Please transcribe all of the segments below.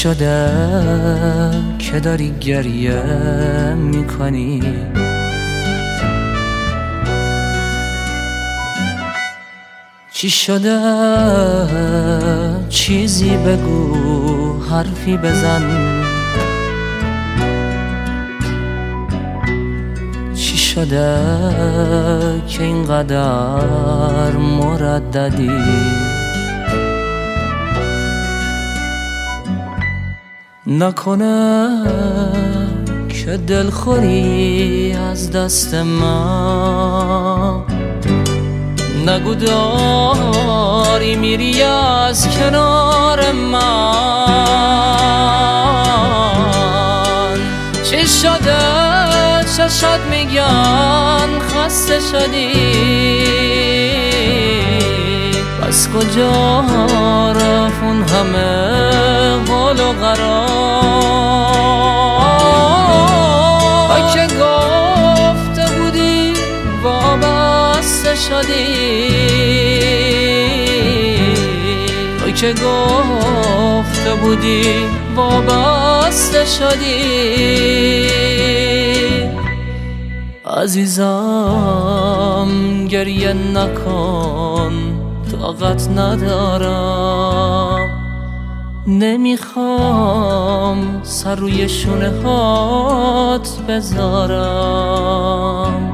شده که داری گریه میکنی؟ چی شده؟ چیزی بگو، حرفی بزن. چی شده که اینقدر مرددی؟ نکنه که دلخوری از دست من؟ نگو داری میری از کنار من. چی شده چشات میگن خسته شدی؟ بس کجا رفت اون همه قول و قرار که گفته بودی وابسته شدی؟ که گفته بودی وابسته شدی؟ عزیزم گریه نکن، طاقت ندارم. نمیخوام سر روی شونه هات بذارم.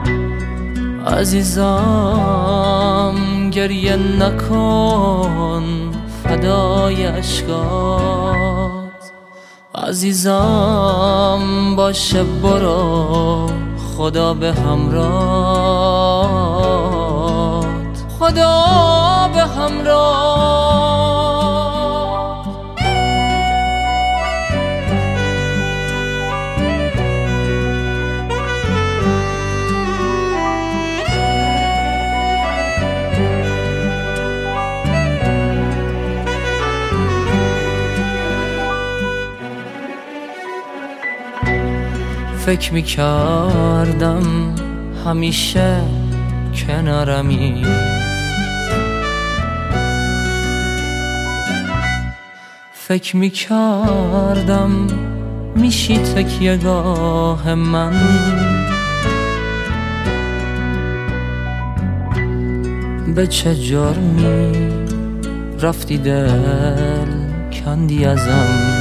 عزیزم گریه نکن، فدای اشکات. عزیزم باشه برو، خدا به همراهت، خدا به همراهت. فکر میکردم همیشه کنارمی، فکر میکردم میشی تکیه‌گاه من. به چه جرمی رفتی دل کندی ازم؟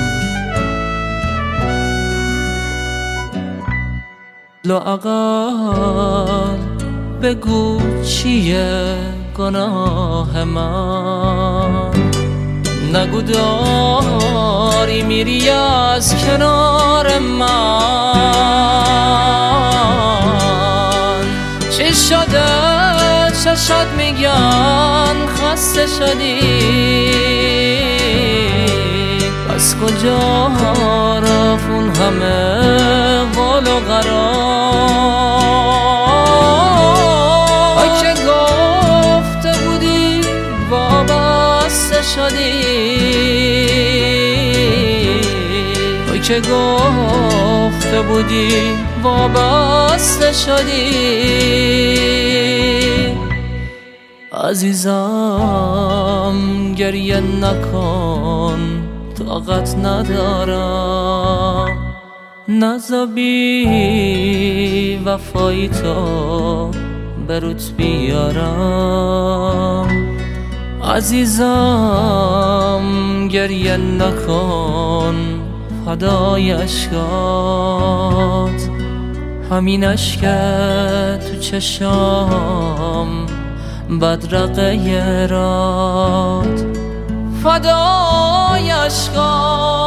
لااقل بگو چیه گناه من؟ نگو داری میری از کنار من. چی شده چشات میگن خسته شدی؟ بس کجا رفت اون همه قول و قرار که گفته بودی وابسته شدی؟ که گفته بودی وابسته شدی؟ عزیزم گریه نکن، طاقت ندارم. نذابی وفایی تو بروت بیارم. عزیزم گریه نکن، فدای اشکات. همین اشکت تو چشام بدرقه رات، فدای اشکات.